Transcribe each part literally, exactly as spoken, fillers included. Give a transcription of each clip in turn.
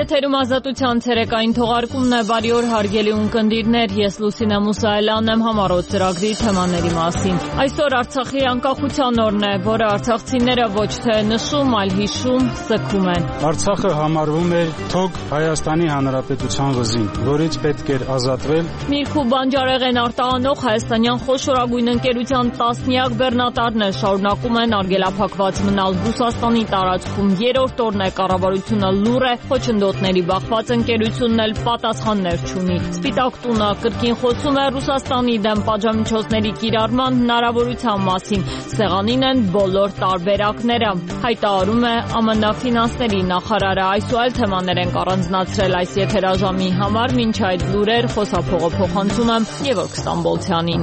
Եթերում ազատության ցերեկային թողարկումն է, բարի օր հարգելի ունկնդիրներ, ես Լուսինե Մուսայելյանն եմ համառոտ ծրագրի թեմաների մասին։ Այսօր Արցախի անկախության օրն է, որը արցախցիները ոչ թե նշում, այլ հիշում, սգում են։ Արցախը համարվում էր թոք Հայաստանի Հանրապետության վզին, որից պետք էր ազատվել։ Միրգ ու բանջարեղեն արտահանող հայաստանյան խոշորագույն ընկերության տասնյակ բեռնատարներ շարունակում են արգելափակված մնալ Ռուսաստանի տարածքում։ Երրորդ օրն է կառավարությունը լուր է, խոչընդոտների բախված ընկերությունն էլ պատասխաններ չունի։ Սպիտակ տունը կրկին խոսում է Ռուսաստանի դեմ պատժամիջոցների կիրառման հնարավորության մասին։ Սեղանին են բոլոր տարբերակները, հայտարարում է ԱՄՆ ֆինանսների նախարարը։ Այս ու այլ թեմաներ ենք առանձնացրել այս եթերաժամի համար, մինչ այդ լուրեր խոսափողը փոխանցում եմ Գևորգ Ստամբոլցյանին։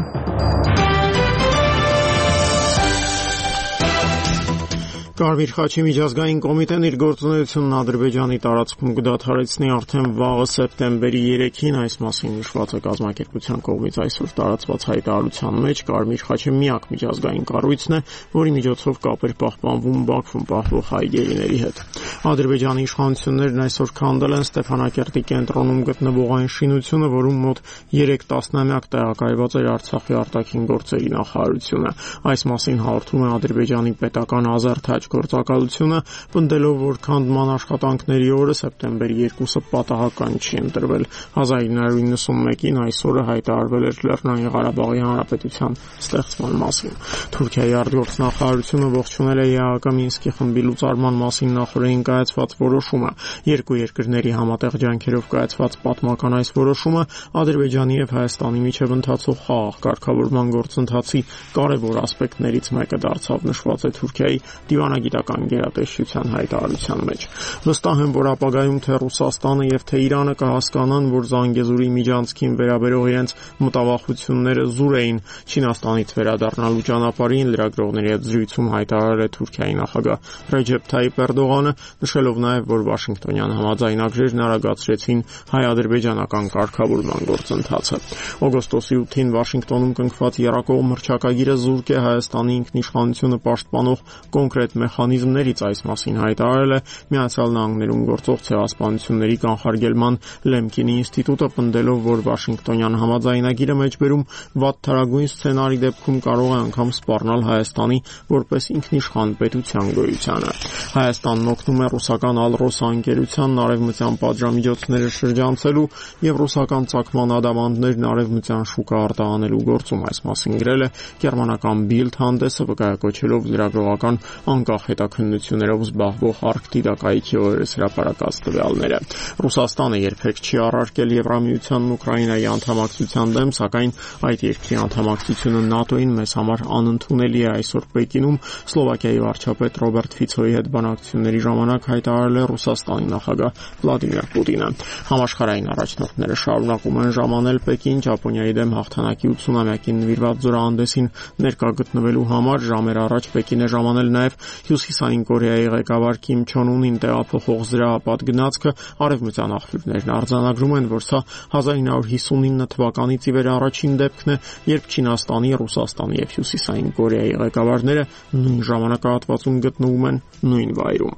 Կարմիր խաչի միջազգային կոմիտեն իր գործունեությունն Ադրբեջանի տարածքում կդադարեցնի արդեն վաղը սեպտեմբերի երեքին, այս մասին նշված է կազմակերպության կողմից այսօր տարածված հայտարարության մեջ։ Կարմիր խաչը միակ միջազգային կառույցն է, որի միջոցով կապեր պահպանվում Բաքվում պահվող հայ գերիների հետ։ Ադրբեջանի իշխանություններն այսօր քանդել են Ստեփանակերտի կենտրոնում գտնվող այն շինությունը, որում մոտ երեք տասնամյակ տեղակայված էր Արցախի արտաքին գործերի նախարարությունը։ Այս մասին հաղորդում է Ադրբեջանի պետական ազատ գործակալությունը, պնդելով, որ քանդման աշխատանքների օրը սեպտեմբերի երկուսը պատահական չի ընտրվել։ հազար ինը հարյուր իննսունմեկին այս օրը հայտարարվել էր Լեռնային Ղարաբաղի Հանրապետության ստեղծման մասին։ Թուրքիայի արտգործնախարարությունը ողջունել է ԵԱՀԿ Մինսկի խմբի լուծարման մասին նախորդին կայացված որոշումը։ Երկու երկրների համատեղ ջանքերով կայացված պատմական այս որոշումը Ադրբեջանի եւ Հայաստանի միջև ընթացող խաղաղ կարգավորման գործընթացի կարևոր ասպեկտներից մեկը դարձավ, նշված է Թուրքիայի դիվանագիտական գերատեսչության հայտարարության մեջ։ Վստահ եմ, որ ապագայում թե Ռուսաստանը եւ թե Իրանը կհասկանան, որ Զանգեզուրի միջանցքին վերաբերող իրենց մտավախությունները զուր էին։ Չինաստանից վերադառնալու ճանապարհին լրագրողների հետ զրույցում հայտարարել է Թուրքիայի նախագահ Ռեջեփ Թայիփ Էրդողանը, նշելով նաեւ, որ Վաշինգտոնյան համաձայնագրերն արագացրեցին հայ-ադրբեջանական կարգավորման գործընթացը։ Օգոստոսի ութին Վաշինգտոնում կնքված եռակողմ հռչակագիրը զուրկ է Հայաստանի ինքնիշխանությունը պաշտպանող կոնկրետ մեխանիզմներից, այս մասին հայտարարել է Միացյալ Նահանգներում գործող ցեղասպանությունների կանխարգելման Լեմկինի ինստիտուտը, պնդելով, որ Վաշինգտոնյան համաձայնագիրը մեջբերում վատթարագույն սցենարի դեպքում կարող է անգամ սպառնալ Հայաստանի որպես ինքնիշխան պետության գոյությանը։ Հայաստանն օգնում է ռուսական Ալրոսա ընկերությանն արևմտյան պատժամիջոցները շրջանցելու եւ ռուսական ցակման ադամանդներն արևմտյան շուկա արտահանելու գործում, այս մասին գրել է գերմանական Bild հանդեսը, վկայակոչելով լրագրողական անկախ հետաքննություններով զբաղվող Արկտիդակայքի օրերս հրապարակած տվյալները։ Ռուսաստանը երբեք չի առարկել Եվրամիությանն Ուկրաինայի անդամակցության դեմ, սակայն այդ երկրի անդամակցությունը ՆԱՏՕ-ին մեզ համար անընդունելի է, այսօր Պեկինում Սլովակիայի վարչապետ Ռոբերտ Ֆիցոյի հետ բանակցությունների ժամանակ հայտարարել է Ռուսաստանի նախագահ Վլադիմիր Պուտինը։ Համաշխարհային առաջնորդները շարունակում են ժամանել Պեկին Ճապոնիայի դեմ հաղթանակի ութսունամյակին նվիրված զորահանդեսին ներկա գտնվելու համար։ Ժամեր առաջ Պեկին է ժամանել նաև Հյուսիսային Կորեայի ղեկավար Կիմ Չոն Ունին տեղափոխող զրահապատ գնացքը։ Արևմտյան աղբյուրներն արձանագրում են, որ սա հազար ինը հարյուր հիսունինը թվականից ի վեր առաջին դեպքն է, երբ Չինաստանի, Ռուսաստանի եւ Հյուսիսային Կորեայի ղեկավարները նույն ժամանակահատվածում գտնվում են նույն վայրում։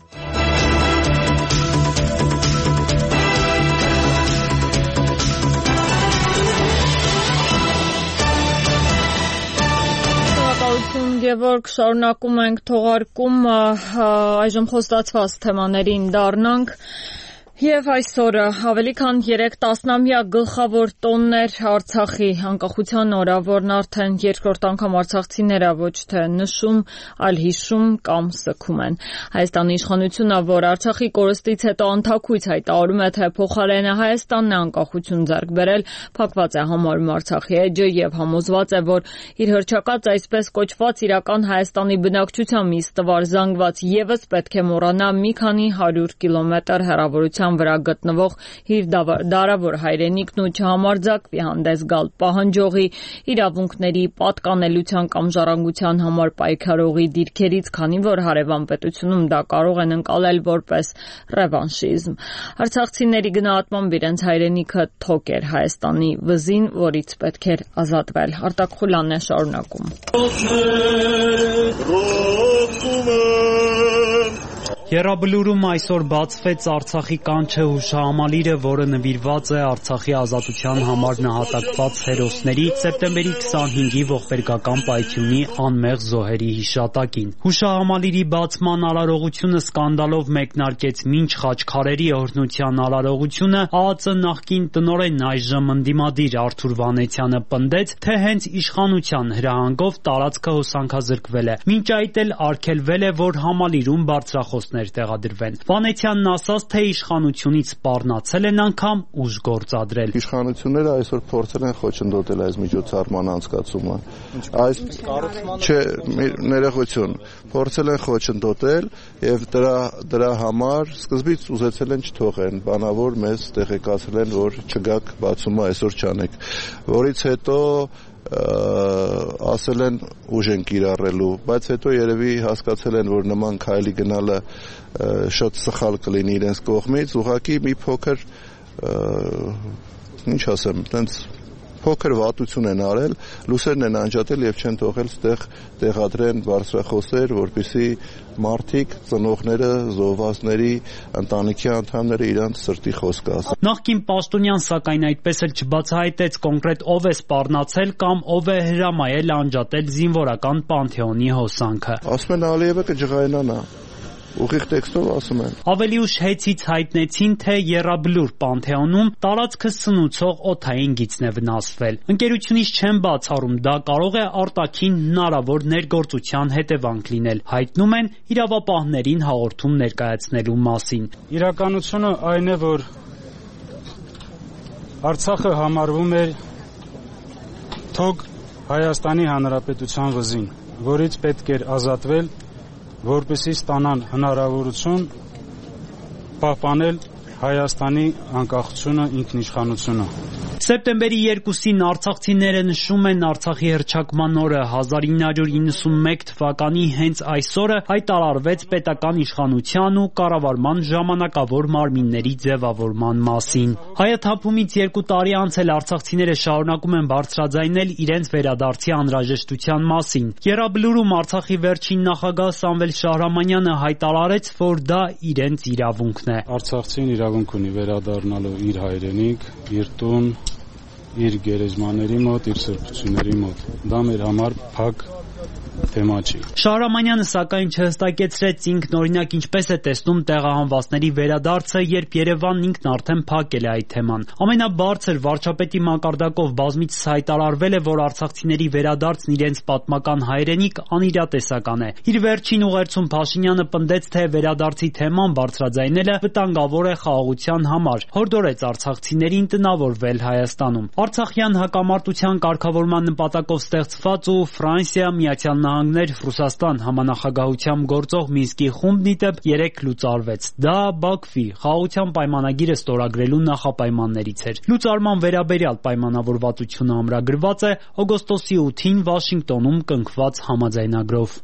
Գևորգ, շարունակում ենք թողարկում, այժմ խոստացված թեմաներին դառնանք։ Եվ այսօրը ավելի քան երեք տասնամյակ գլխավոր տոններ Արցախի անկախության օրը, որն արդեն երկրորդ անգամ արցախցիները ոչ թե նշում, այլ հիշում կամ սգում են։ Հայաստանի իշխանությունը, որ Արցախի կորստից հետո անթաքույց հայտարարում է, թե փոխարենը Հայաստանն է անկախություն ձեռք բերել, փակված է համարում Արցախի էջը եւ համոզված է, որ իր հռչակած այսպես կոչված իրական Հայաստանի բնակչության մի ստվար զանգված եւս պետք է մոռանա մի քանի հարյուր կիլոմետր հեռավորության վրա գտնվող իր դարավոր հայրենիքն ու չհամարձակվի հանդես գալ պահանջողի, իրավունքների պատկանելության կամ ժառանգության համար պայքարողի դիրքերից, քանի որ հարևան պետությունում դա կարող են ընկալել որպես ռևանշիզմ։ Արցախցիների գնահատմամբ իրենց հայրենիքը թոք էր Հայաստանի վզին, որից պետք էր ազատվել։ Արտակ Խուլյանն է շարունակում։ Եռաբլուրում այսօր բացվեց Արցախի կանչը հուշահամալիրը, որը նվիրված է Արցախի ազատության համար նահատակված հերոսների սեպտեմբերի քսանհինգի ողբերգական պայթյունի անմեղ զոհերի հիշատակին։ Հուշահամալիրի բացման արարողությունը սկանդալով մեկնարկեց մինչ Խաչքարերի օրհնության արարողությունը ԱԱԾ նախկին տնօրեն այժմ ընդդիմադիր Արթուր Վանեցյանը պնդեց, թե հենց իշխանության հրահանգով տարածքը հոսանքազրկվել է։ Մինչ այդ էլ արգելվել է, որ համալիրում բարձրախոս տեղադրվեն։ Վանեցյանն ասաց, թե իշխանությունից սպառնացել են անգամ ուժ գործադրել։ Իշխանությունները այսօր փորձել են խոչընդոտել այս միջոցառման անցկացումը։ Այս չէ, ներողություն, փորձել են խոչընդոտել եւ դրա դրա համար սկզբից ուզեցել են չթողեն, բանավոր մեզ տեղեկացրել են, որ չգաք բացումը այսօր չանեք, որից հետո ասել են ուժ են կիրառելու, բայց հետո երևի հասկացել են, որ նման քայլի գնալը շատ սխալ կլինի իրենց կողմից, ուղղակի մի փոքր ինչ ասեմ, տենց փոքր վատություն են արել, լուսերն են անջատել եւ չեն թողել ստեղ տեղադրեն բարձրախոսեր, որպեսզի մարդիկ, ծնողները, զոհվածների ընտանիքի անդամները իրանց սրտի խոսք ասեն։ Նախկին պաշտոնյան սակայն այդպես էլ չբացահայտեց կոնկրետ ով է սպառնացել կամ ով է հրամայել անջատել զինվորական պանթեոնի հոսանքը։ Ասում են Ալիևը կջղայնանա։ Ուղիղ տեքստով ասում են։ Ավելի ուշ հեծից հայտնեցին, թե Եռաբլուր պանթեոնում տարածքը սնուցող օդային գիծն է վնասվել։ Ընկերությունից չեն բացառում, դա կարող է արտաքին հնարավոր ներգործության հետևանք լինել։ Հայտնում են իրավապահներին հաղորդում ներկայացնելու մասին։ Իրականությունը այն է, որ Արցախը համարվում էր թոք Հայաստանի Հանրապետության վզին, որից պետք էր ազատվել, որպեսզի ստանան հնարավորություն պահպանել Հայաստանի անկախությունը, ինքնիշխանությունը։ Սեպտեմբերի երկուսին արցախցիները նշում են Արցախի հռչակման օրը։ հազար ինը հարյուր իննսունմեկ թվականի հենց այս օրը հայտարարվեց պետական իշխանության ու կառավարման ժամանակավոր մարմինների ձևավորման մասին։ Հայաթափումից երկու տարի անց էլ արցախցիները շարունակում են բարձրաձայնել իրենց վերադարձի անհրաժեշտության մասին։ Եռաբլուրում Արցախի վերջին նախագահ Սամվել Շահրամանյանը հայտարարեց, որ դա իրենց իրավունքն է։ Արցախցին իրավունք ունի վերադառնալու իր հայրենիք, իր տուն, իր գերեզմաների մոտ, իր սրբությունների մոտ։ Դա մեր համար փակ թեմա չի։ Շահրամանյանը սակայն չհստակեցրեց ինքնօրինակ ինչպես է տեսնում տեղահանվածների վերադարձը, երբ Երևանն ինքն արդեն փակել է այդ թեման։ Ամենաբարձր վարչապետի մակարդակով բազմիցս հայտարարվել է, որ արցախցիների վերադարձն իրենց պատմական հայրենիք անիրատեսական է։ Իր վերջին ուղերձում Փաշինյանը պնդեց, թե վերադարձի թեման բարձրաձայնելը վտանգավոր է խաղաղության համար, հորդորեց արցախցիներին տնավորվել Հայաստանում։ Արցախյան հակամարտության կարգավորման նպատակով ստեղծված ու Ֆրանսիա, Միացյալ Նահանգներ, Ռուսաստան համանախագահությամբ գործող Մինսկի խումբն ի դեպ երեկ լուծարվեց։ Դա Բաքվի խաղաղության պայմանագիրը ստորագրելու նախապայմաններից էր։ Լուծարման վերաբերյալ պայմանավորվածությունը ամրագրված է օգոստոսի ութին Վաշինգտոնում կնքված համաձայնագրով։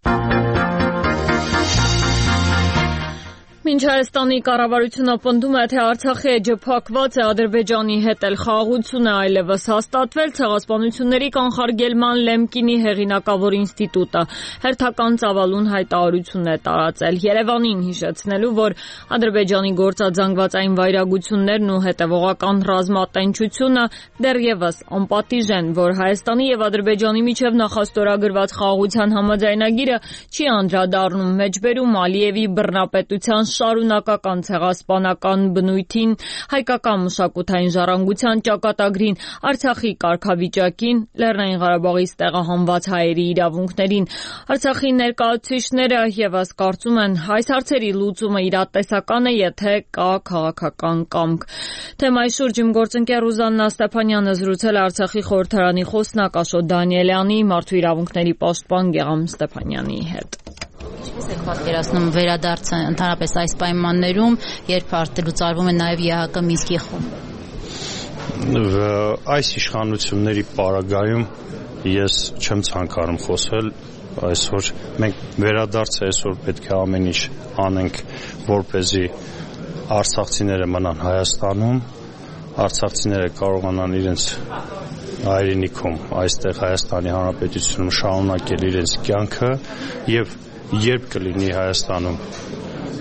Մինչ Հայաստանի կառավարությունը պնդում է, թե Արցախի էջը փակված է, Ադրբեջանի հետ էլ խաղաղություն է այլևս հաստատվել, Ցեղասպանությունների կանխարգելման Լեմկինի հեղինակավոր ինստիտուտը հերթական ծավալուն հայտարարություն է տարածել, Երևանին հիշեցնելու, որ Ադրբեջանի գործածանգվածային վայրագություններն ու հետևողական ռազմատենչությունը դեռևս անպատիժ են, որ Հայաստանի եւ Ադրբեջանի միջև նախաստորագրված խաղաղության համաձայնագիրը չի անդրադառնում մեջբերում Ալիևի բռնապետության շարունակական ցեղասպանական բնույթին, հայկական մշակութային ժառանգության ճակատագրին, Արցախի կարգավիճակին, Լեռնային Ղարաբաղից տեղահանված հայերի իրավունքներին։ Արցախի ներկայացուցիչները ևս կարծում են, այս հարցերի լուծումը իրատեսական է, եթե կա քաղաքական կամք։ Թեմայի շուրջ իմ գործընկեր Ռուզաննա Ստեփանյանը զրուցել է Արցախի խորհրդարանի խոսնակ Աշոտ Դանիելյանի, Մարդու իրավունքների պաշտպան Գեգամ Ստեփանյանի հետ։ Ինչպես եք պատկերացնում վերադարձը ընդհանրապես այս պայմաններում, երբ արդեն լուծարվում է նաև ԵԱՀԿ Մինսկի խումբ։ Այս իշխանությունների պարագայում ես չեմ ցանկանում խոսել այսօր։ Մենք վերադարձը այսօր պետք է ամեն ինչ անենք, որպեսզի արցախցիները մնան Հայաստանում, արցախցիները կարողանան իրենց հայրենիքում, այստեղ Հայաստանի Հանրապետությունում շարունակել իրենց կյանքը եւ երբ կլինի Հայաստանում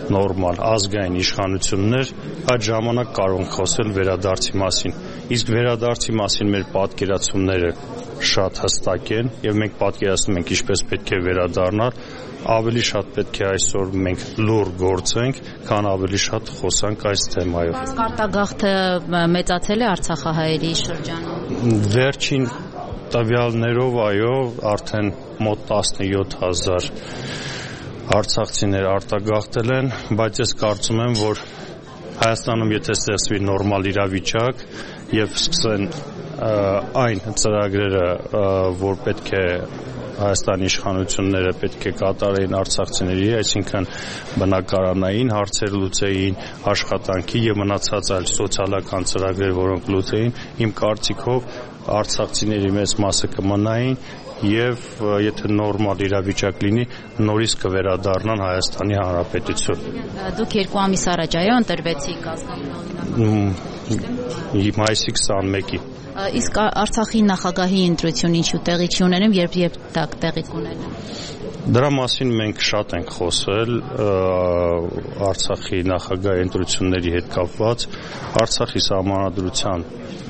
նորմալ ազգային իշխանություններ, այդ ժամանակ կարող ենք խոսել վերադարձի մասին։ Իսկ վերադարձի մասին մեր պատկերացումները շատ հստակ են եւ մենք պատկերացնում ենք ինչպես պետք է վերադառնալ, ավելի շատ պետք է այսօր մենք լուր գործենք, քան ավելի շատ խոսանք այս թեմայով։ Բայց արտագաղթը մեծացել է արցախահայերի շրջանում։ Վերջին տվյալներով այո, արդեն մոտ տասնյոթ հազար արցախցիներ արտագաղթել են, բայց ես կարծում եմ, որ Հայաստանում եթե ստեղծվի նորմալ իրավիճակ եւ սկսեն այն ծրագրերը, որ պետք է Հայաստանի իշխանությունները պետք է կատարեին արցախցիների, այսինքն բնակարանային հարցեր լուծեին, աշխատանքի եւ մնացած այլ սոցիալական ծրագրեր, որոնք լուծեին, իմ կարծիքով արցախցիների մեծ մասը կմնային եւ եթե նորմալ իրավիճակ լինի, նորից կվերադառնան Հայաստանի Հանրապետություն։ Դուք երկու ամիս առաջ այո ընտրվեցիք ազգային մայիսի քսաներկու։ Իսկ Արցախի նախագահի ընտրությունը ինչու տեղի չի ունենում, երբ երբ դա տեղի կունենա։ Դրա մասին մենք շատ ենք խոսել Արցախի նախագահի ընտրությունների հետ կապված, Արցախի սահմանադրության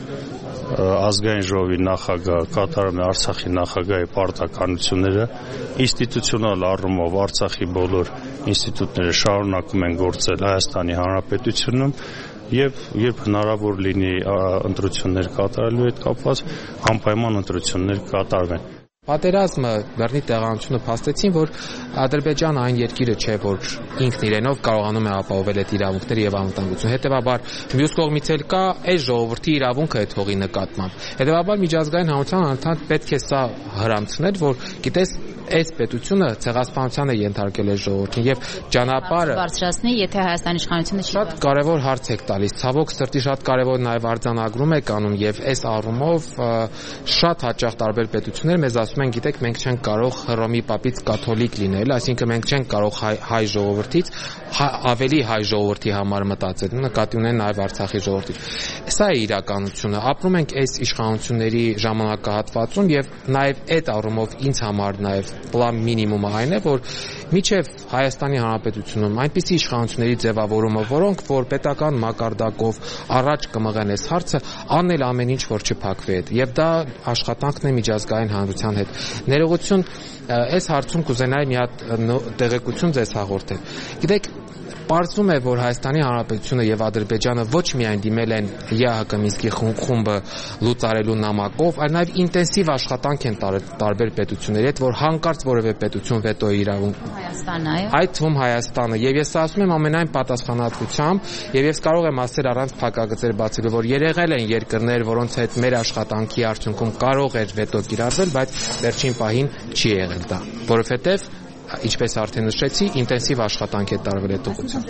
ազգային ժողովի նախագահ կատարում է Արցախի նախագահի պարտականությունները, ինստիտուցիոնալ առումով Արցախի բոլոր ինստիտուտները շարունակում են գործել Հայաստանի Հանրապետությունում եւ երբ հնարավոր լինի ընտրություններ կատարելու հետ կապված, անպայման ընտրություններ կատարվեն։ Պատերազմը բեռնի տեղանությունը փաստեցին, որ Ադրբեջանը այն երկիրը չէ, որ ինքն իրենով կարողանում է ապահովել այդ իրավունքները եւ անվտանգությունը։ Հետեւաբար մյուս կողմից էլ կա այս ժողովրդի իրավունքը այդ հողի նկատմամբ։ Հետեւաբար միջազգային հանրության անդամ պետք է սա հրամցնել, որ գիտես այս պետությունը ցեղասպանության է ենթարկել այս ժողովրդին եւ ճանապարհը բարձրացնի, եթե Հայաստանի իշխանությունը չի։ Շատ կարեւոր հարց եք տալիս։ Ցավոք սրտի շատ կարեւոր նաեւ արձանագրում եք անում եւ այս առումով շատ հաճախ տարբեր պետություններ մեզ ասում են, գիտեք, մենք չենք կարող Հռոմի պապից կաթոլիկ լինել, այսինքն մենք չենք կարող հայ, հայ ժողովրդից ավելի հայ ժողովրդի համար մտածել, նկատի ունեն նաեւ Արցախի ժողովրդի։ Սա է իրականությունը։ Ապրում ենք այս իշխանությունների ժամանակահատվածում եւ նաեւ այդ առումով ինձ համար նաեւ պլան մինիմումը այն է, որ միջև Հայաստանի Հանրապետությունում այնպիսի իշխանությունների ձևավորումը, որոնք որ պետական մակարդակով առաջ կմղեն այս հարցը, անել ամեն ինչ, որ չփակվի այդ։ Եվ դա աշխատանքն է միջազգային հանրության հետ։ Ներողություն, այս հարցում կուզենայի մի հատ տեղեկություն ձեզ հաղորդել։ Գիտեք, պարզվում է, որ Հայաստանի Հանրապետությունը եւ Ադրբեջանը ոչ միայն դիմել են ԵԱՀԿ Մինսկի խումբը լուծարելու նամակով, այլ նաեւ ինտենսիվ աշխատանք են տարբեր պետությունների հետ, որ հանկարծ որևէ պետություն վետոյի իրավունք Հայաստանը, այո։ Այդ թվում Հայաստանը, եւ ես ասում եմ ամենայն պատասխանատվությամբ, եւ ես կարող եմ ասել առանց փակագծեր բացելու, որ երեղել են երկրներ, որոնց հետ մեր աշխատանքի արդյունքում կարող էր վետո կիրառվել, բայց վերջին պահին չի եղել դա, որովհետեւ ինչպես արդեն նշեցի, ինտենսիվ աշխատանք է տարվել այդ ուղղությամբ։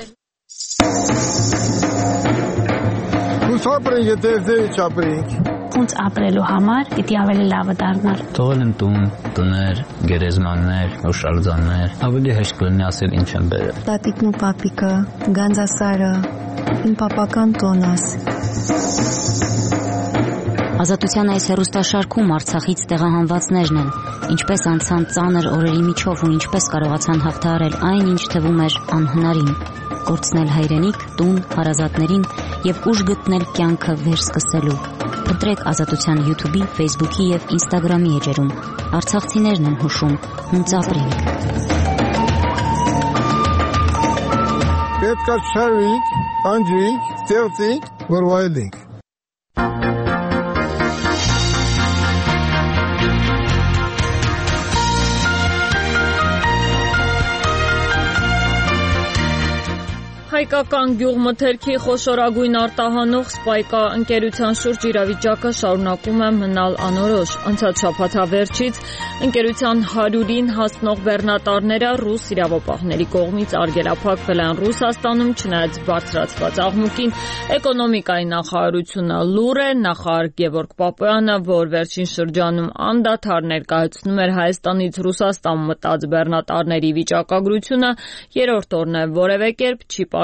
Ոնց ապրենք, եթե ձեր չապրենք։ Ոնց ապրելու համար պիտի ավելի լավը դառնար։ Թողել են տուն, տներ, գերեզմաններ, հուշարձաններ, ավելի հեշտ կլինի ասել ինչ են բերել։ Տատիկն ու պապիկը, Գանձասարը, իմ պապական տոնս։ Ազատության այս հեռուստաշարքում Արցախից տեղահանվածներն են, ինչպես անցան ծանր օրերի միջով ու ինչպես կարողացան հաղթահարել այն, ինչ թվում էր անհնարին, կորցնել հայրենիք, տուն, հարազատներին եւ ուժ գտնել կյանքը վերսկսելու։ Ընտրեք Ազատության YouTube-ի, Facebook-ի եւ Instagram-ի էջերում։ Արցախցիներն են հուշում, ոնց ապրենք։ Պետք է շարվենք, անջինք, ստեղծենք, որ վայելենք։ Հայկական գյուղմթերքի խոշորագույն արտահանող Սպայկա ընկերության շուրջ իրավիճակը շարունակում է մնալ անորոշ։ Անցած շաբաթավերջից ընկերության հարյուրին հասնող բեռնատարները ռուս իրավապահների կողմից արգելափակվել են Ռուսաստանում, չնայած բարձրացված աղմուկին։ Էկոնոմիկայի նախարարությունը լուր է, նախարար Գևորգ Պապոյանը, որ վերջին շրջանում անդադար ներկայացնում էր Հայաստանից Ռուսաստան մտած բեռնատարների վիճակագրությունը, երրորդ օրն է որևէ կերպ չի պարզել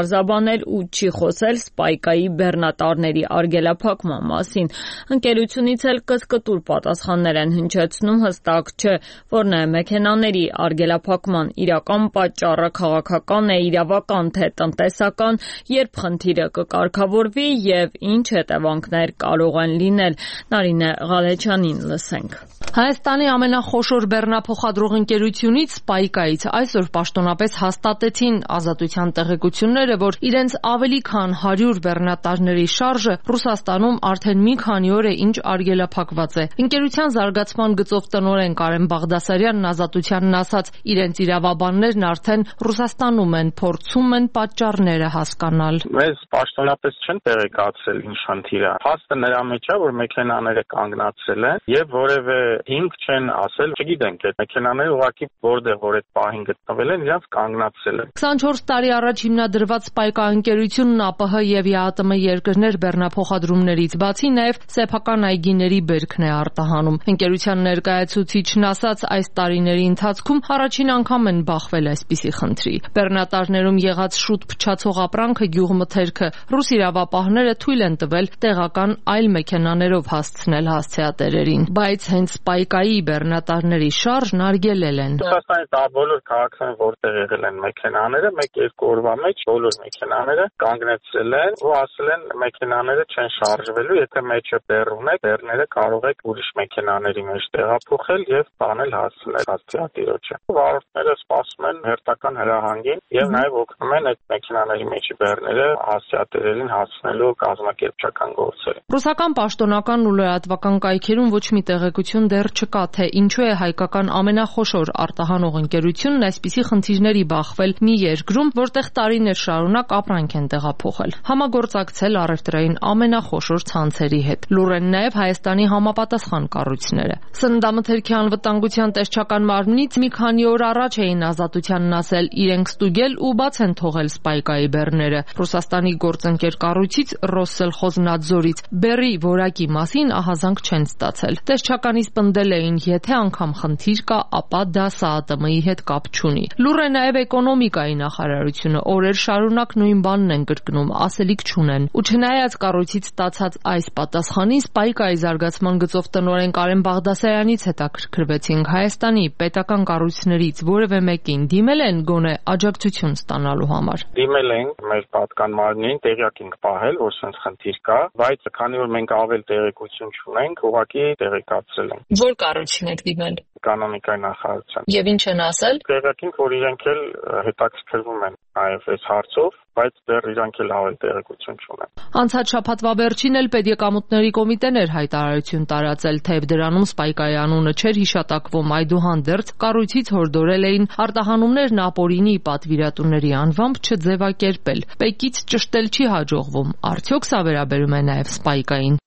պարզաբանել ու չի խոսել Սպայկայի բեռնատարների արգելափակման մասին։ Ընկերությունից էլ կսկտուր պատասխաններ են հնչեցնում, հստակ չէ, որն է մեքենաների արգելափակման իրական պատճառը, քաղաքական է, իրավական թե տնտեսական, երբ խնդիրը կկարգավորվի եւ ինչ հետևանքներ կարող են լինել։ Նարինե Ղալեչյանին լսենք։ Հայաստանի ամենախոշոր բեռնափոխադրող ընկերությունից Սպայկայից այսօր պաշտոնապես հաստատեցին Ազատության տեղեկությունները, որ իրենց ավելի քան հարյուր բեռնատարների շարժը Ռուսաստանում արդեն մի քանի օր է ինչ արգելափակված է։ Ընկերության զարգացման գծով տնօրեն Կարեն Բաղդասարյանն Ազատությանն ասաց, իրենց իրավաբաններն արդեն Ռուսաստանում են, փորձում են պատճառները հասկանալ։ Մեզ պաշտոնապես չեն տեղեկացել ինչ խնդիրը։ Փաստը նրա մեջ է, որ մեքենաները կանգնացել են եւ որևէ հիմք չեն ասել, չգիտենք, այդ մեքենաները ուղղակի որտեղ որ այդ պահին գտնվել են, իրենց կանգնացել են։ քսանչորս տարի առաջ հիմնադրված Սպայկա ընկերությունն ԱՊՀ եւ ԵԱՏՄ երկրներ բեռնափոխադրումներից բացի նաեւ սեփական այգիների բերքն է արտահանում։ Ընկերության ներկայացուցիչն ասաց, այս տարիների ընթացքում առաջին անգամ են բախվել այսպիսի խնդրի։ Բեռնատարներում եղած շուտ փչացող ապրանքը գյուղմթերքը ռուս իրավապահները թույլ են տվել տեղական այլ մեքենաներով հասցնել հասցեատերերին, բայց հենց Սպայկայի բեռնատարների շարժն արգելել են։ Ռուսաստանի դա բոլոր քաղաքներում որտեղ եղել են մեքենաները, մեկ-երկու օրվա մեջ բոլոր մեքենաները կանգնեցրել են ու ասել են մեքենաները չեն շարժվելու, եթե մեջը բեռ ունեք, բեռները կարող եք ուրիշ մեքենաների մեջ տեղափոխել եւ տանել հասցնել հասցեատիրոջը։ Վարորդները սպասում են հերթական հրահանգին եւ նաեւ օգնում են այդ մեքենաների մեջի բեռները հասցեատերերին հասցնելու կազմակերպչական գործերը։ Ռուսական պաշտոնական ու լրատվական կայքերում ոչ մի տեղեկություն դեռ չկա, թե ինչու է հայկական ամենախոշոր արտահանող ընկերությունն այսպիսի խնդիրների բախվել մի երկրում, որտեղ տարիներ շարունակ ապրանք են տեղափոխել, համագործակցել առևտրային ամենախոշոր ցանցերի հետ։ Լուր են նաև Հայաստանի համապատասխան կառույցները։ Սննդամթերքի անվտանգության տեսչական մարմնից մի քանի օր առաջ էին Ազատությանն ասել, իրենք ստուգել ու բաց են թողել Սպայկայի բեռները։ Ռուսաստանի գործընկեր կառույցից Ռոսսելխոզնադզորից բեռի որակի մասին ահազանգ չեն ստացել։ Տեսչականից պնդել էին, եթե անգամ խնդիր կա, ապա դա ՍԱԱՏՄ-ի հետ կապ չունի։ Լուր է նաև էկոնոմիկայի նախարարությունը, օրեր շարունակ նույն բանն են կրկնում, ասելիք չունեն։ Ու չնայած կառույցից ստացած այս պատասխանին, Սպայկայի զարգացման գծով տնօրեն Կարեն Բաղդասարյանից հետաքրքրվեցինք, Հայաստանի պետական կառույցներից որևէ մեկին դիմել են գոնե աջակցություն ստանալու համար։ Դիմել ենք մեր պատկան մարմնին, տեղյակ ենք պահել, որ սենց խնդիր կա, բայց քանի որ մենք ավել տեղեկություն չունենք, ուղղակի տեղեկացրել ենք։ Որ կառույցին եք դիմել։ Էկոնոմիկայի նախարարության։ Եվ ինչ են ասել։ Տեղյակինք, որ իրենք էլ հետաքրքրվում են այո այս հարցով, բայց դեռ իրանք էլ ավել տեղեկություն չունեն։ Անցած շաբաթվա վերջին էլ Պետեկամուտների կոմիտեն էր հայտարարություն տարածել, թեև դրանում Սպայկայի անունը չէր հիշատակվում, այդուհանդերձ կառույցից հորդորել էին արտահանումներն ապօրինի պատվիրատուների անվամբ չձևակերպել։ Պեկից ճշտել չի հաջողվում։ Արդյոք սա վերաբերում է նաև Սպայկային։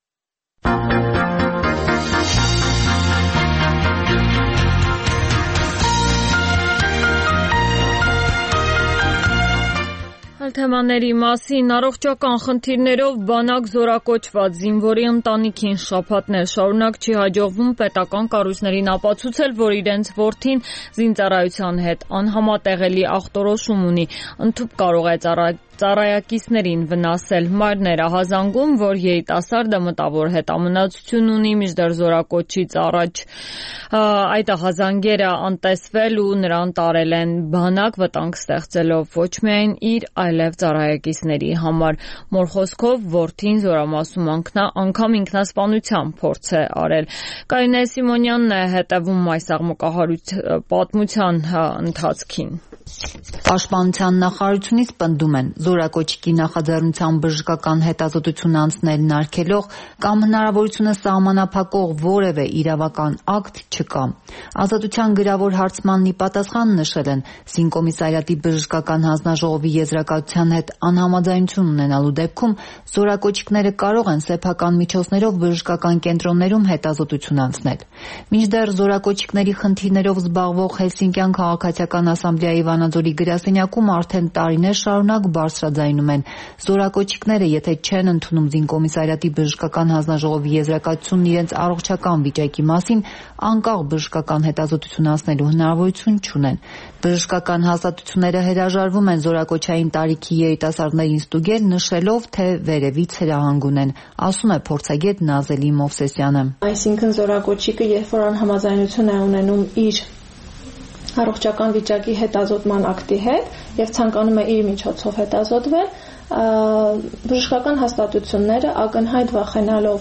Թեմաների մասին առողջական խնդիրներով բանակ զորակոչված զինվորի ընտանիքին շաբաթներ շարունակ չի հաջողվում պետական կառույցներին ապացուցել, որ իրենց որդին զինծառայության հետ անհամատեղելի ախտորոշում ունի, ընդհուպ կարող է ծառայակիցներին վնասել։ Մայրն էր ահազանգում, որ երիտասարդը մտավոր հետամնացություն ունի, մինչդեռ զորակոչից առաջ այդ ահազանգերը անտեսվել ու նրան տարել են բանակ, վտանգ ստեղծելով ոչ միայն իր, այլև ծառայակիցների համար։ Մոր խոսքով որդին զորամասում անգամ ինքնասպանության փորձ է արել։ Կարինե Սիմոնյանն է հետևում այս աղմկահարույց պատմության ընթացքին։ Պաշտպանության նախարարությունից պնդում են, զորակոչիկի նախաձեռնությամբ բժշկական հետազոտություն անցնելն արգելող կամ հնարավորությունը սահմանափակող որևէ իրավական ակտ չկա։ Ազատության գրավոր հարցմանն ի պատասխան նշել են, Զինկոմիսարիատի բժշկական հանձնաժողովի եզրակացության հետ անհամաձայնություն ունենալու դեպքում զորակոչիկները կարող են սեփական միջոցներով բժշկական կենտրոններում հետազոտություն անցնել։ Մինչդեռ զորակոչիկների խնդիրներով զբաղվող Հելսինկյան քաղաքացիական ասամբլեայի Վանաձորի գրասենյակում արդեն տարիներ շարունակ բարձրաձայնում են, զորակոչիկները, եթե չեն ընդունում Զինկոմիսարիատի բժշկական հանձնաժողովի եզրակացությունն իրենց առողջական վիճակի մասին, անկախ բժշկական հետազոտություն անցնելու հնարավորություն չունեն։ Բժշկական հաստատությունները հրաժարվում են զորակոչային տարիք տարիքի երիտասարդներին ստուգել, նշելով, թե վերևից հրահանգ ունեն, ասում է փորձագետ Նազելի Մովսեսյանը։ Այսինքն զորակոչիկը, երբ որ անհամաձայնություն է ունենում իր առողջական վիճակի հետազոտման ակտի հետ եւ ցանկանում է իր միջոցով հետազոտվել, բժշկական հաստատությունները ակնհայտ վախենալով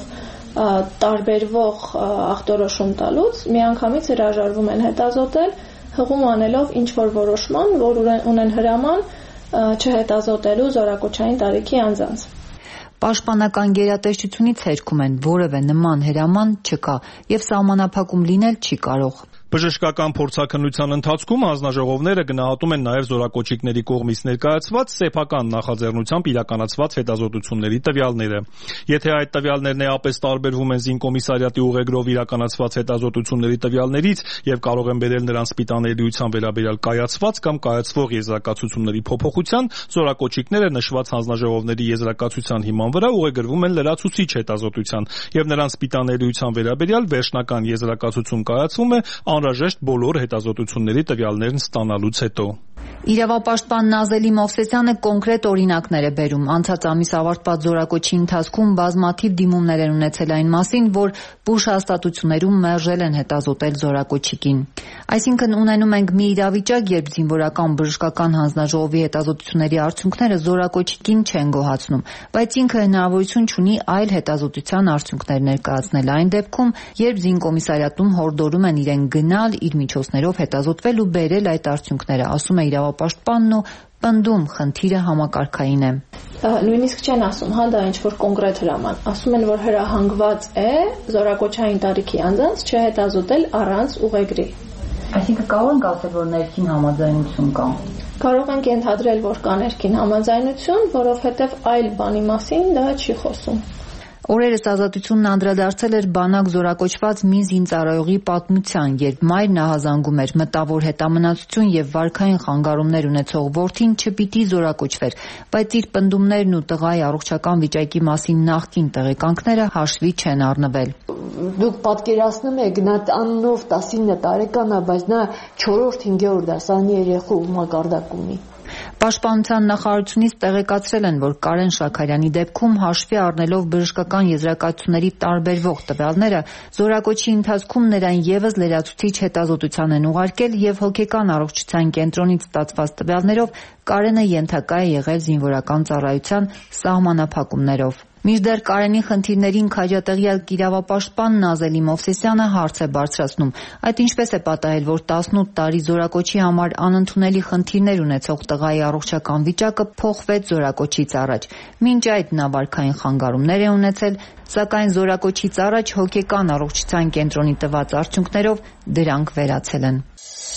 տարբերվող ախտորոշում տալուց միանգամից հրաժարվում են հետազոտել, հղում անելով ինչ որ որոշման, որ ունեն հրաման չհետազոտելու զորակոչային տարիքի անձանց։ Պաշտպանական գերատեսչությունից հերքում են, որևէ նման հրաման չկա եւ սահմանափակում լինել չի կարող։ Բժշկական փորձաքննության ընթացքում հանձնաժողովները գնահատում են նաև զորակոչիկների կողմից ներկայացված սեփական նախաձեռնությամբ իրականացված հետազոտությունների տվյալները։ Եթե այդ տվյալներն էապես տարբերվում են զինկոմիսարիատի ուղեգրով իրականացված հետազոտությունների տվյալներից եւ կարող են բերել նրանց սպիտաներիության վերաբերյալ կայացված կամ կայացվող եզրակացությունների փոփոխության, զորակոչիկները նշված հանձնաժողովների եզրակացության հիման վրա ուղեգրվում են լրացուցիչ հետազոտության եւ նրանց սպիտաներիության վերաբերյալ վերջնական եզրակացություն կայացվում է անհրաժեշտ բոլոր հետազոտությունների տվյալներն ստանալուց հետո։ Իրավապաշտպան Նազելի Մովսեսյանը կոնկրետ օրինակներ է բերում։ Անցած ամիս ավարտված զորակոչի ընթացքում բազմաթիվ դիմումներ են ունեցել այն մասին, որ բուժհաստատություններում մերժել են հետազոտել զորակոչիկին։ Այսինքն ունենում ենք մի իրավիճակ, երբ զինվորական բժշկական հանձնաժողովի հետազոտությունների արդյունքները զորակոչիկին չեն գոհացնում, բայց ինքը հնարավորություն չունի այլ հետազոտության արդյունքներ ներկայացնել այն դեպքում, երբ զինկոմիսարիատում հորդորում են իրեն գնալ իր միջոցներով հետազոտվել ու բերել այդ արդյունքները, ասում է իրավապաշտպանն ու պնդում խնդիրը համակարգային է։ Նույնիսկ չեն ասում, հա դա ինչ որ կոնկրետ հրաման, ասում են, որ հրահանգված է զորակոչային տարիքի անձանց չհետազոտել առանց ուղեգրի։ Այսինքն կարող ենք ասել, որ ներքին համաձայնություն կա։ Կարող ենք ենթադրել, որ կա ներքին համաձայնություն, որովհետև այլ բանի մասին դա չի խոսում։ Օրերս Ազատությունն անդրադարձել էր բանակ զորակոչված մի զինծառայողի պատմության, երբ մայրն ահազանգում էր մտավոր հետամնացություն եւ վարքային խանգարումներ ունեցող որդին չպիտի զորակոչվեր, բայց իր պնդումներն ու տղայի առողջական վիճակի մասին նախկին տեղեկանքները հաշվի չեն առնվել։ Դուք պատկերացնում եք, նա տաննով տասինը տարեկան է, բայց նա չորրորդ-հինգերորդ դասարանի երեխու մակարդակ ունի։ Պաշտպանության նախարարությունից տեղեկացրել են, որ Կարեն Շաքարյանի դեպքում հաշվի առնելով բժշկական եզրակացությունների տարբերվող տվյալները, զորակոչի ընթացքում նրան ևս լրացուցիչ հետազոտության են ուղարկել եւ հոգեկան առողջության կենտրոնից ստացված տվյալներով Կարենը ենթակա է եղել զինվորական ծառայության սահմանափակումներով։ Մինչդեռ Կարենի խնդիրներին քաջատեղյալ իրավապաշտպան Նազելի Մովսեսյանը հարց է բարձրացնում. այդ ինչպես է պատահել, որ տասնութ տարի զորակոչի համար անընդունելի խնդիրներ ունեցող տղայի առողջական վիճակը փոխվեց զորակոչից առաջ։ Մինչ այդ նա վարքային խանգարումներ է ունեցել, սակայն զորակոչից առաջ հոգեկան առողջության կենտրոնի տված արդյունքներով դրանք վերացել են։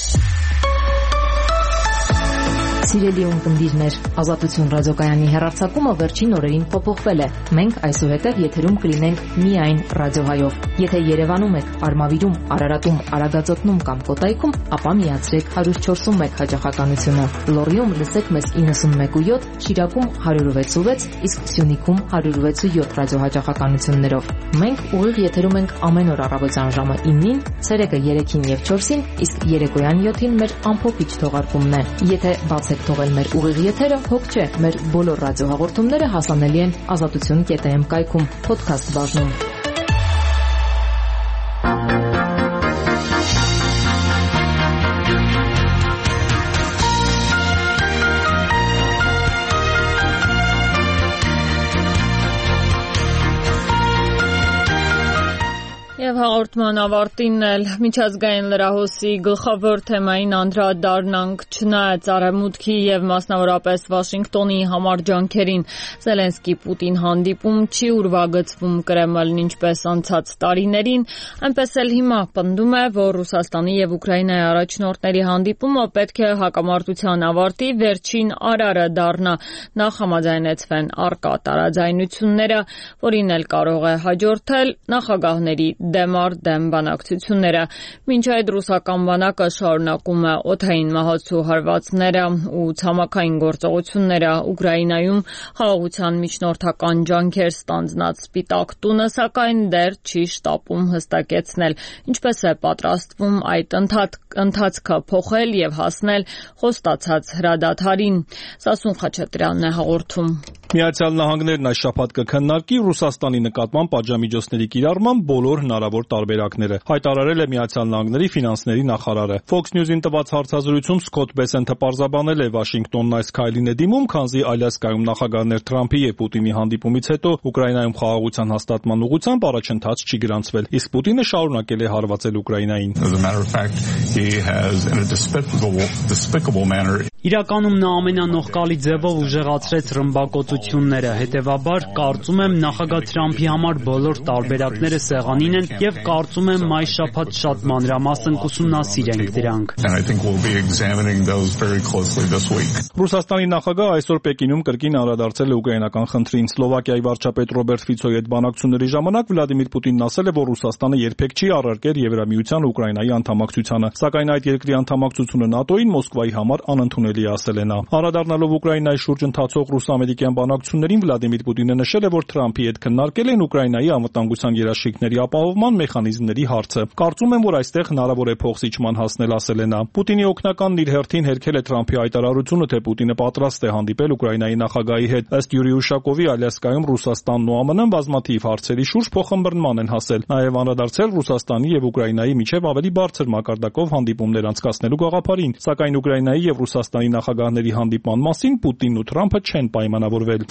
Սիրելի ունկնդիրներ, Ազատություն ռադիոկայանի հեռարձակումը վերջին օրերին փոփոխվել է։ Մենք այսուհետև եթերում կլինենք միայն ռադիոհայով։ Եթե Երևանում եք, Արմավիրում, Արարատում, Արագածոտնում կամ Կոտայքում, ապա միացրեք հարյուր չորսուն մեկ հաճախականությունը։ Լոռիում լսեք մեզ իննսունմեկ ու յոթ, Շիրակում հարյուր վեց ու վեց, իսկ Սյունիքում հարյուր վեց ու յոթ ռադիոհաճախականություններով։ Մենք ուղիղ եթերում ենք ամեն օր առավոտյան ժամը իննին, ցերեկը երեքին եւ չորսին, իսկ երեկոյան յոթին մեր ամփոփիչ թողարկումն է։ Եթե բացեք թողել մեր ուղիղ եթերը, հոգ չէ, մեր բոլոր ռադիոհաղորդումները հասանելի են ազատություն կետ էմ կայքում, podcast բաժնում։ Եվ հաղորդման ավարտին էլ միջազգային լրահոսի գլխավոր թեմային անդրադառնանք չնայած Արևմուտքի եւ մասնավորապես Վաշինգտոնի համար ջանքերին Զելենսկի-Պուտին հանդիպում չի ուրվագծվում Կրեմլն ինչպես անցած տարիներին, այնպես էլ հիմա պնդում է, որ Ռուսաստանի եւ Ուկրաինայի առաջնորդների հանդիպումը պետք է հակամարտության ավարտի վերջին արարը դառնա, նախ համաձայնեցվեն առկա տարաձայնությունները, որին էլ կարող է հաջորդել նախագահների դեմ բարեմառ դեմ բանակցությունները։ Մինչ այդ ռուսական բանակը շարունակում է օդային մահացու հարվածները ու ցամաքային գործողությունները Ուկրաինայում խաղաղության միջնորդական ջանքեր ստանձնած Սպիտակ տունը, սակայն դեռ չի շտապում հստակեցնել ինչպես է պատրաստվում այդ ընթացքը փոխել եւ հասնել խոստացած հրադադարին։ Սասուն Խաչատրյանն է հաղորդում։ Միացյալ Նահանգներն այս շաբաթ կքննարկի Ռուսաստանի նկատմամբ պատժամիջոցների կիրառման բոլոր հնարավոր տարբերակները, հայտարարել է Միացյալ Նահանգների ֆինանսների նախարարը։ Fox News-ին տված հարցազրույցում Սքոթ Բեսենթը պարզաբանել է Վաշինգտոնն այս քայլին է դիմում, քանզի Ալյասկայում նախագահներ Թրամփի եւ Պուտինի հանդիպումից հետո Ուկրաինայում խաղաղության հաստատման ուղղությամբ առաջընթաց չի գրանցվել, իսկ Պուտինը շարունակել է հարվածել Ուկրաինային։ Իրականում նա ամենանողկալի ձևով ուժեղացրեց ռմբակոծությունները, հետևաբար կարծում եմ նախագահ Թրամփի համար բոլոր տարբերակները սեղանին են եւ կարծում եմ այս շաբաթ շատ մանրամասն կուսումնասիրենք դրանք։ Ռուսաստանի նախագահը այսօր Պեկինում կրկին անդրադարձել է ուկրաինական խնդրին։ Սլովակիայի վարչապետ Ռոբերտ Ֆիցոյի հետ բանակցությունների ժամանակ Վլադիմիր Պուտինն ասել է, որ Ռուսաստանը երբեք չի առարկել Եվրամիության Ուկրաինայի անդամակցությանը, սակայն այդ երկրի անդամակցությունը ՆԱՏՕ-ին Մոսկվայի համար անընդունելի է, ասել է նա։ Անդրադառնալով Ուկրաինայի շուրջ ընթացող ռուս-ամերիկյան բանակցություններին Վլադիմիր Պուտինը նշել է, որ Թրամփի հետ քննարկել են Ուկրաինայի անվտանգության երաշխիքների ապահովման մեխանիզմների հարցը։ Կարծում եմ, որ այստեղ հնարավոր է փոխզիջման հասնել, ասել է նա։ Պուտինի օգնականն իր հերթին հերքել է Թրամփի հայտարարությունը, թե Պուտինը պատրաստ է հանդիպել Ուկրաինայի նախագահի հետ։ Ըստ Յուրի Ուշակովի, Ալյասկայում Ռուսաստանն ու ԱՄՆ-ն բազմաթիվ հարցերի շուրջ փոխըմբռնման են հասել, նաև անդրադարձել Ռուսաստանի եւ Ուկրաինայի միջև ավելի բարձր մակարդակով հանդիպումներ անցկացնելու գաղափարին, սակայն Ուկրաինայի եւ Ռուսաստանի նախագահների հանդիպման մասին Պուտինն ու Թրամփը չեն պայմանավորվել։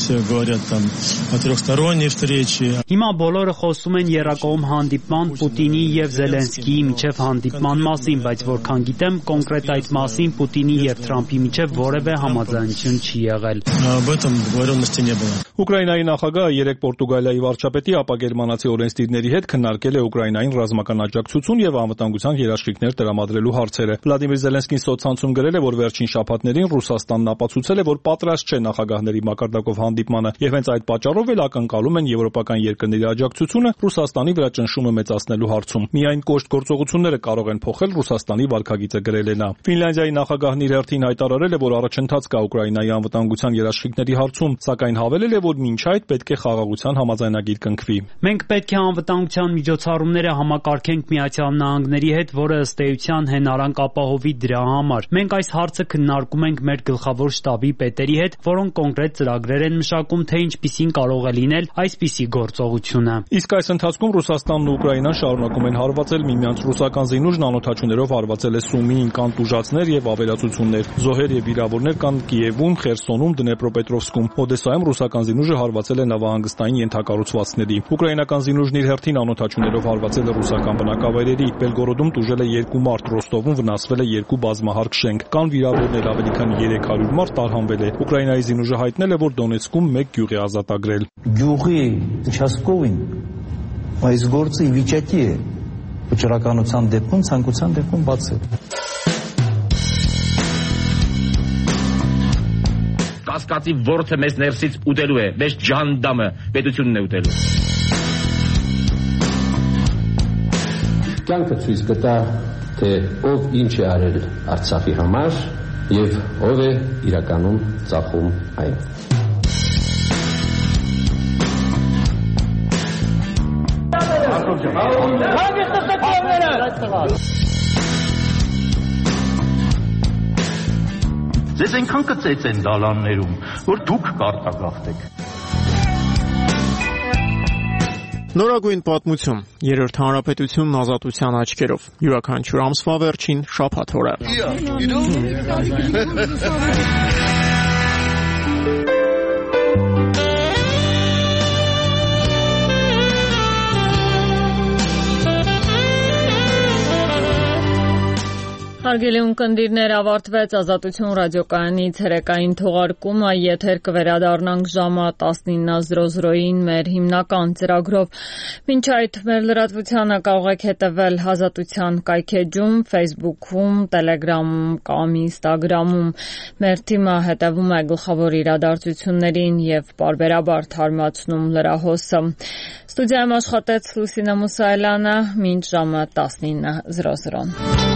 Հիմա բոլորը խոսում են եռակողմ հանդիպման Պուտինի եւ Զելենսկիի միջև հանդիպման մասին, բայց որքան գիտեմ, կոնկրետ այդ մասին Պուտինի եւ Թրամփի միջև որևէ համաձայնություն չի եղել։ Ուկրաինայի նախագահը երեկ Պորտուգալիայի վարչապետի ապագերմանացի օրենսդիրների հետ քննարկել է Ուկրաինային ռազմական աջակցություն եւ անվտանգության երաշխիքներ տրամադրելու հարցերը։ Վլադիմիր Զելենսկին սոցցանցում գրել է, որ վերջին շաբաթներին Ռուսաստանն ապացուցել է, որ պատրաստ չէ նախագահների մակարդակով հանդիպմանը, եւ հենց այդ պատճառով էլ ակնկալում են եվրոպական երկրների աջակցությունը Ռուսաստանի վրա ճնշումը մեծացնելու հարցում։ Միայն կոշտ գործողությունները կարող են փոխել Ռուսաստանի վարքագիծը, գրել է նա։ Ֆինլանդիայի նախագահն իր հերթին հայտարարել է, որ առաջընթաց կա Ուկրաինայի անվտանգության երաշխիքների հարցում, սակայն հավելել է, որ մինչ այդ պետք է խաղաղության համաձայնագիր կնքվի։ Մենք պետք է անվտանգության միջոցառումները համակարգենք Միացյալ Նահանգների հետ, որը ըստ էության հենարան կապահովի դրա համար։ Մենք այս հարցը քննարկում ենք մեր գլխավոր շտաբի պետերի հետ, որոնք կոնկրետ ծրագրեր են մշակում, թե ինչպիսին կարող է լինել այսպիսի գործողությունը։ Իսկ այս ընթացքում Ռուսաստանն ու Ուկրաինան շարունակում են հարվածել միմյանց։ Ռուսական զինուժն անօդաչուներով հարվածել է Սումիին, կան տուժածներ եւ ավերածություններ։ Զոհեր եւ վիրավորներ կան Կիևում, Խերսոնում, Դնեպրոպետրովսկում։ Օդեսայում ռուսական զինուժը հարվածել է նավահանգստային ենթակառուցվածքների։ Ուկրաինական զինուժն իր հերթին անօդաչուներով հարվածել է ռուսական բնակավայրերի։ Բելգորոդում տուժել է երկու մարդ, Ռոստովում վնասվել է երկու բազմահարկ շենք։ Կան վիրավորներ, ավելի քան երեք հարյուր մարդ տարհանվել է։ Ուկրաինայի զինուժը հայտնել է, որ Դոնեցկում մեկ գյուղ է ազատագրել։ Գյուղի участковին այս գործը ի վիճակի է վճռականության դեպքում, ցանկության դեպքում բացել։ Կասկածի ворթը մեզ ներսից ուտելու է, մեզ ջանդամը պետությունն է ուտելու։ Կյանքը ցույց կտա, թե ով ինչ է արել Արցախի համար եւ ով է իրականում ծախում այն։ Ձեզ այնքան կծեց են դալաններում, որ դուք կարտագաղթեք։ Նորագույն պատմություն։ Երրորդ հանրապետությունն ազատության աչքերով։ Յուրաքանչյուր ամսվա վերջին շաբաթ օրը։ Հարգելի ունկնդիրներ, ավարտվեց Ազատություն ռադիոկայանի ցերեկային թողարկումը, եթեր կվերադառնանք ժամը տասնինը զրո զրոյին մեր հիմնական ծրագրով։ Մինչ այդ մեր լրատվությանը կարող եք հետևել Ազատության կայքեջում, Facebook-ում, Telegram-ում կամ Instagram-ում։ Մեր թիմը հետևում է գլխավոր իրադարձություններին եւ պարբերաբար թարմացնում լրահոսը։ Ստուդիայում աշխատեց Լուսինե Մուսայելյանը, մինչ ժամը տասնինը զրո զրոն։